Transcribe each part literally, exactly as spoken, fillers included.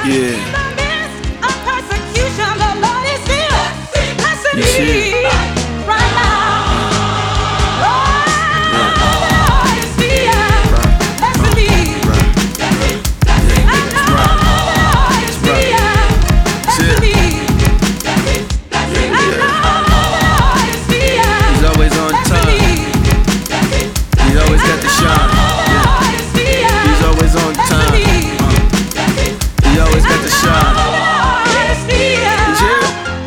Yeah. You see it? Right now. He's always on time. He's always got the shine. Yeah. He's always on time. Uh. He always got the shine. He's here.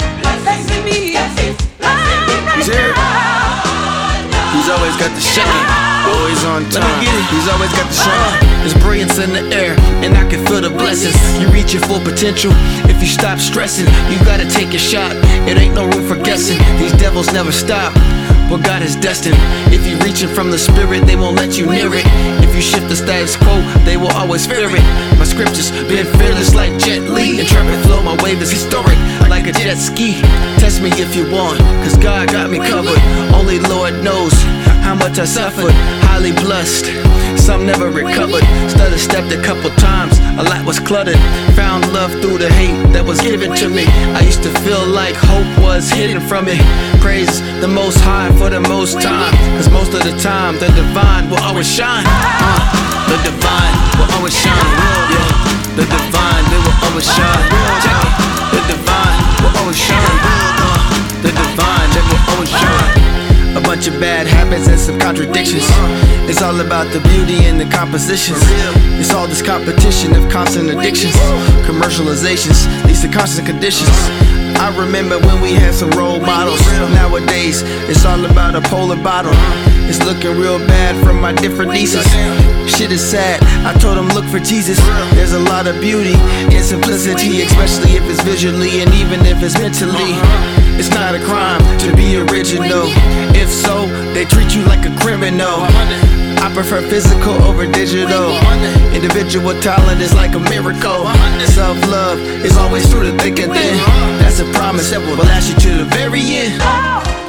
He's here. He's always got the shine. Always on time. He's always got the shine. There's brilliance in the air, and I can feel the blessings. You reach your full potential if you stop stressing. You gotta take a shot, it ain't no room for guessing. These devils never stop, what God is destined. If you reaching from the spirit, they won't let you near it. If you shift the status quo, they will always fear it. My scriptures been fearless like Jet Li. Intrepid flow, my wave is historic like a jet ski. Test me if you want, cause God got me covered. Only Lord knows how much I suffered. Highly blessed, some never recovered. Stutter stepped a couple times, a lot was cluttered. Found love through the hate that was given to me. I used to feel like hope was hidden from me. Praise the most high for the most time, cause most of the time the divine will always shine. uh, The divine will always shine. Yeah. The divine, they will always shine. Check it. The divine will always shine. uh, The divine, they will always shine. A bunch of bad habits and some contradictions. It's all about the beauty and the compositions. It's all this competition of constant addictions. Commercializations leads to constant conditions. I remember when we had some role models. Nowadays, it's all about a polar bottle. It's looking real bad from my different nieces. Shit is sad, I told them look for Jesus. There's a lot of beauty in simplicity, especially if it's visually and even if it's mentally. It's not a crime to be original. If so, they treat you like a criminal. I prefer physical over digital. Individual talent is like a miracle. Self-love is always through the thick and thin. That's a promise that will last you to the very end.